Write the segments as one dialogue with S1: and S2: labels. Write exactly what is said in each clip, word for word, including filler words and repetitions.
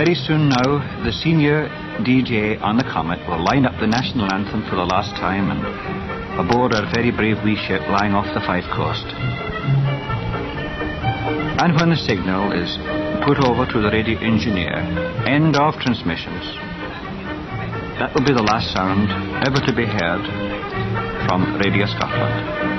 S1: very soon now, the senior D J on the Comet will line up the national anthem for the last time and aboard our very brave wee ship lying off the Fife Coast. And when the signal is put over to the radio engineer, end of transmissions, that will be the last sound ever to be heard from Radio Scotland.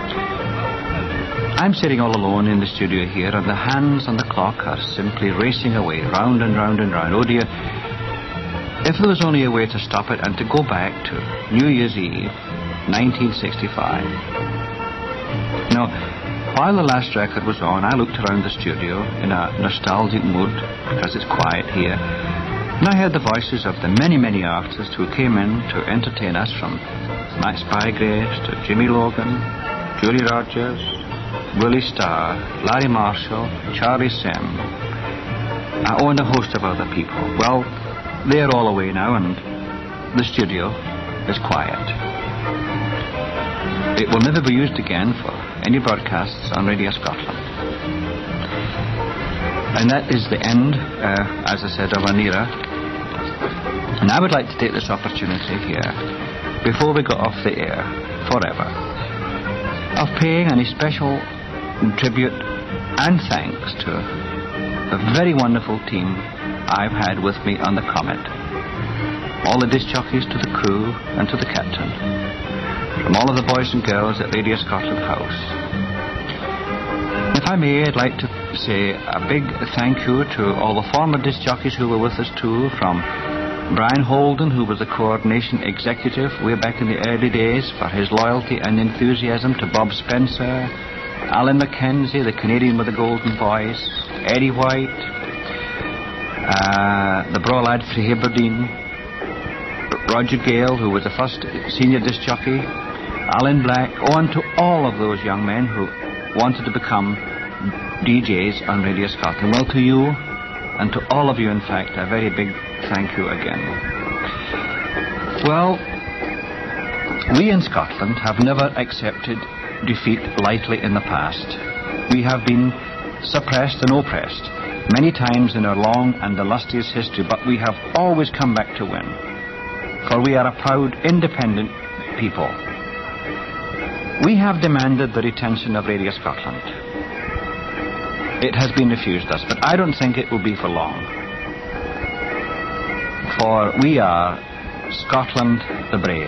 S1: I'm sitting all alone in the studio here, and the hands on the clock are simply racing away, round and round and round. Oh dear, if there was only a way to stop it and to go back to New Year's Eve, nineteen sixty-five. Now, while the last record was on, I looked around the studio in a nostalgic mood, because it's quiet here, and I heard the voices of the many, many artists who came in to entertain us, from Max Bygraves to Jimmy Logan, Julie Rogers, Willie Starr, Larry Marshall, Charlie Sim, uh, oh, and a host of other people. Well, they're all away now, and the studio is quiet. It will never be used again for any broadcasts on Radio Scotland. And that is the end, uh, as I said, of an era. And I would like to take this opportunity here, before we go off the air forever, of paying any special tribute and thanks to a very wonderful team I've had with me on the Comet. All the disc jockeys to the crew and to the captain. From all of the boys and girls at Radio Scotland House. If I may, I'd like to say a big thank you to all the former disc jockeys who were with us too, from Brian Holden, who was the coordination executive way back in the early days, for his loyalty and enthusiasm, to Bob Spencer, Alan McKenzie, the Canadian with the golden voice, Eddie White, uh, the braw lad from Aberdeen, Roger Gale, who was the first senior disc jockey, Alan Black, oh, and to all of those young men who wanted to become D Js on Radio Scotland. Well, to you, and to all of you, in fact, a very big thank you again. Well, we in Scotland have never accepted defeat lightly in the past. We have been suppressed and oppressed many times in our long and illustrious history, but we have always come back to win. For we are a proud, independent people. We have demanded the retention of Radio Scotland. It has been refused us, but I don't think it will be for long. For we are Scotland the Brave.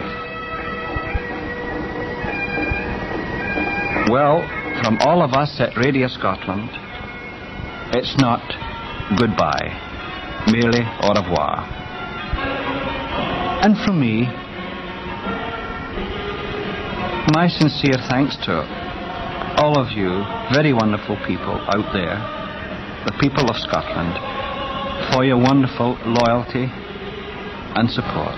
S1: Well, from all of us at Radio Scotland, it's not goodbye, merely au revoir. And from me, my sincere thanks to all of you very wonderful people out there, the people of Scotland, for your wonderful loyalty and support.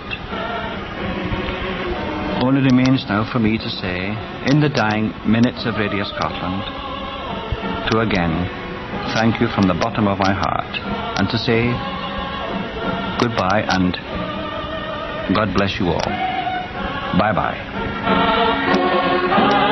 S1: Only remains now for me to say, in the dying minutes of Radio Scotland, to again thank you from the bottom of my heart, and to say goodbye and God bless you all. Bye-bye.